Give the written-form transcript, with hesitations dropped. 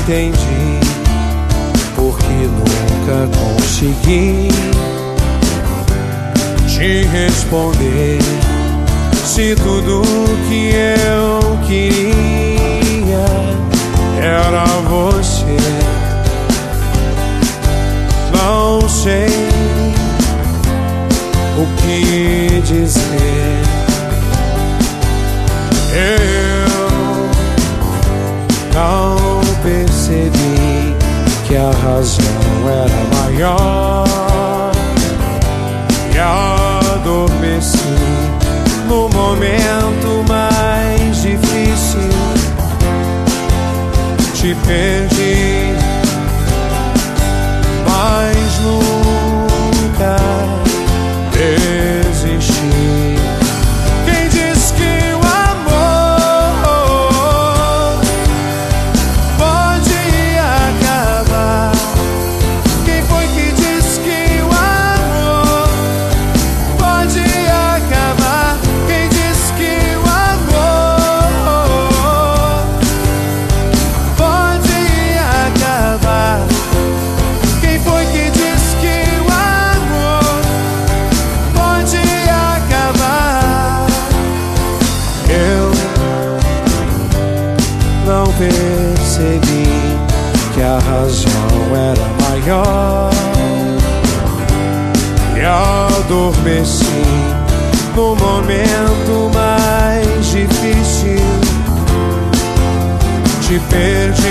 entendi porque nunca consegui te responder. Se tudo que eu queria era você, não sei o que dizer. Eu não percebi que a razão era maior e adormeci no momento mais difícil. Te perdi, mas nunca desisti. Quem diz que o amor pode acabar? Quem foi que diz que o amor pode acabar? Quem diz que o amor pode acabar? Quem foi que diz que o amor pode acabar? Eu não percebi que a razão era maior e adormeci no momento mais difícil. Te perdi,